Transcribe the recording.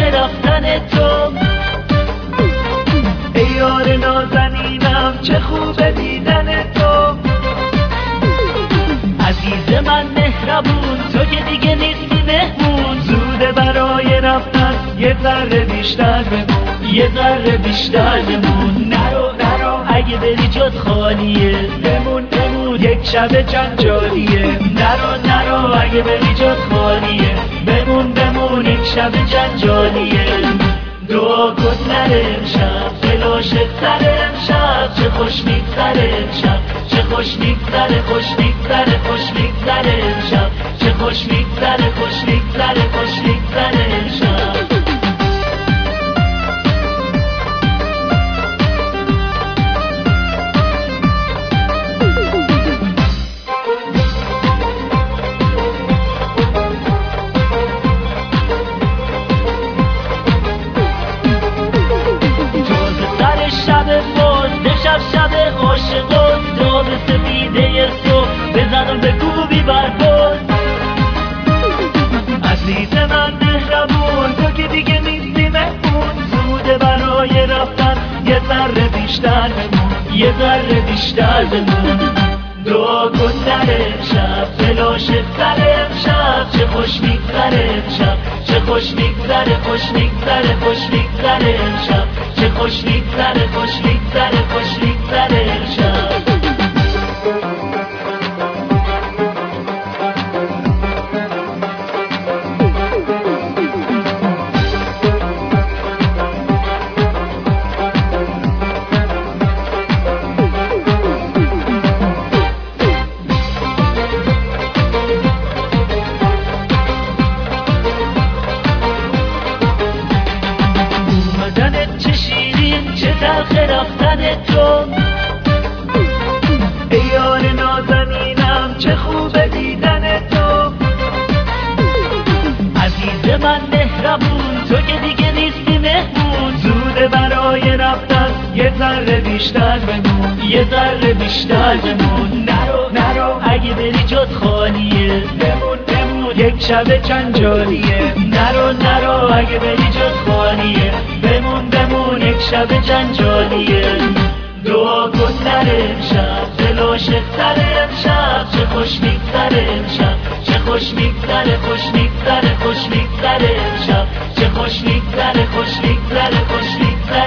رفتن تو. ای یار نازنینم چه خوبه دیدن تو. عزیز من مهربون تو که دیگه نیستی مهمون، زوده برای رفتن یه ذره بیشتر بمون، یه ذره بیشتر بمون. نرو نرو اگه بری جات خالیه، بمون بمون یک شب جنجالیه. نرو نرو اگه بری جات خالیه، بمون بمون یک شب جنجالیه. دعا کن نره امشب فلاشت سر امشب، چه خوش میگذره امشب، چه خوش میگذره، خوش میگذره، خوش میگذره امشب، چه خوش میگذره، خوش میگذره، خوش میگذره امشب. شب عاشقان داغ سفیده صبح بزنم به کوبی برپاس. عزیز من مهربون تو که دیگه نیستی مهمون، زوده برای رفتن یه ذره بیشتر بمون، یه ذره بیشتر بمون. دعا کن نره امشب فلاشت سر امشب، چه خوش میگذره امشب، چه خوش میگذره، خوش میگذره، خوش میگذره امشب، چه خوش میگذره، خوش میگذره، خوش میگذره امشب. چه شیرین چه تلخ رفتن تو. ای یار نازنینم چه خوبه دیدن تو. عزیز من مهربون تو که دیگه نیستی مهمون، زوده برای رفتن یه ذره بیشتر بمون، یه ذره بیشتر بمون. نرو نرو اگه بری جات خالیه، بمون بمون یک شب جنجالیه. نرو نرو اگه بری جات خالیه، بمون بمون یک شب جنجالیه. دعا کن نره امشب فلاشت سر امشب، چه خوش میگذره امشب، چه خوش میگذره، خوش میگذره، خوش میگذره امشب، چه خوش میگذره، خوش میگذره، خوش میگذره.